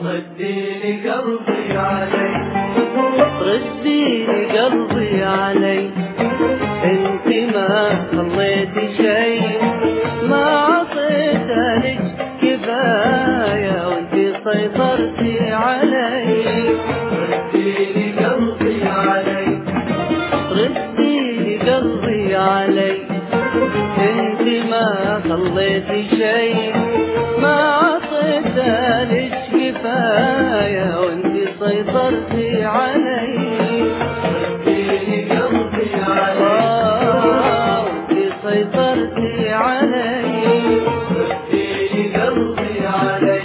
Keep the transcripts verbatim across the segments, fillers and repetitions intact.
رديني قلبي علي، رديني قلبي علي، انت ما خليتي شي، ما عطيته لك كفاية وانت سيطرتي علي. رديني قلبي علي، رديني قلبي علي، انت ما خليتي شي، ما عطيته لك كفاية وانت سيطرتي علي. رديني قلبي علي، وانت سيطرتي علي، رديني قلبي علي.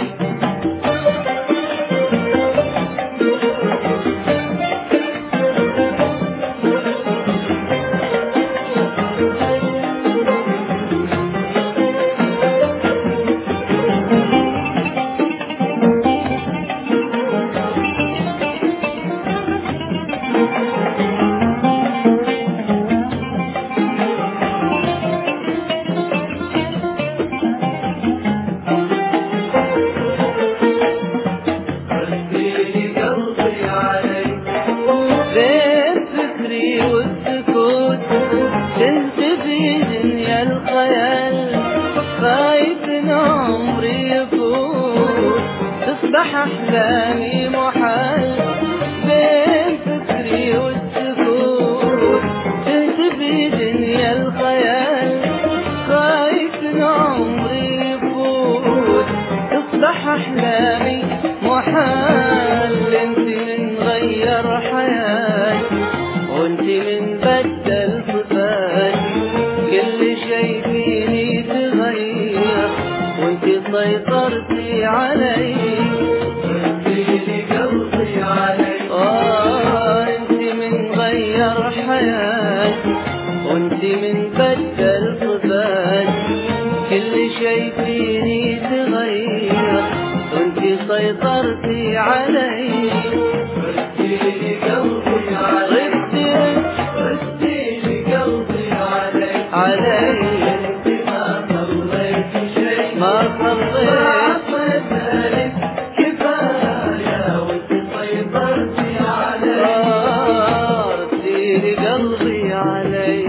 بين فكري والسكوت كنت في دنيا الخيال، خايف ان عمري يفوت تصبح احلامي محال. بين فكري والسكوت كنت في دنيا الخيال، خايف ان عمري يفوت تصبح احلامي محال. انت من غير حياتي وانت من بدل صفاتي، كل شي فيني تغير وانت سيطرتي علي. رديني قلبي علي، اه انت من غير حياتي وانت من بدل صفاتي، كل شي فيني تغير وانت سيطرتي علي. رديني قلبي علي، رديني قلبي علي، علي انت ما صليتي شي، ما صليت لك كفاية وانت سيطرتي علي. رديني قلبي علي.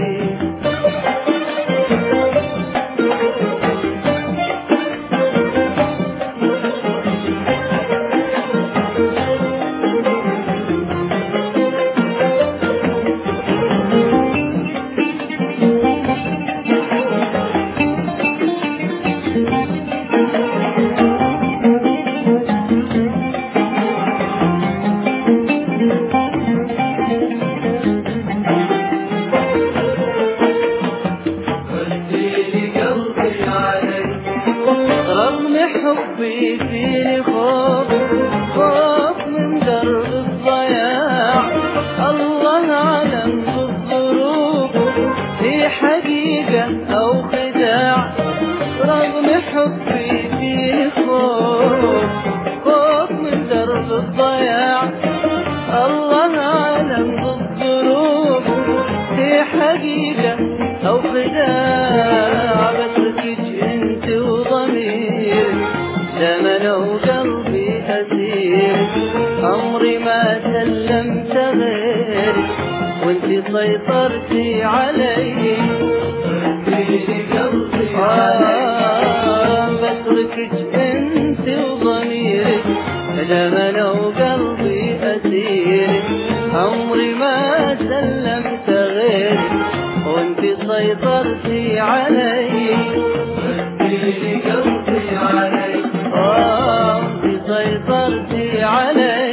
رغم حبي فيني خوف، خوف من درب الضياع، الله أعلم بالظروف هي حقيقة أو خداع. رغم حبي فيني خوف، خوف من درب الضياع، الله أعلم بالظروف هي حقيقة أو خداع. بتركك انت وضميري زمن وقلبي أسير، عمري ما سلمت غيري وانت سيطرتي علي. رديني قلبي علي، بتركك انت وضميري زمن وقلبي أسير، عمري ما سلمت غيري وانت سيطرتي علي. رديني قلبي علي، اه انت سيطرتي علي،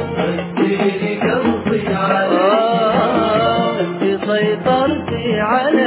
رديني قلبي علي، اه انت سيطرتي علي.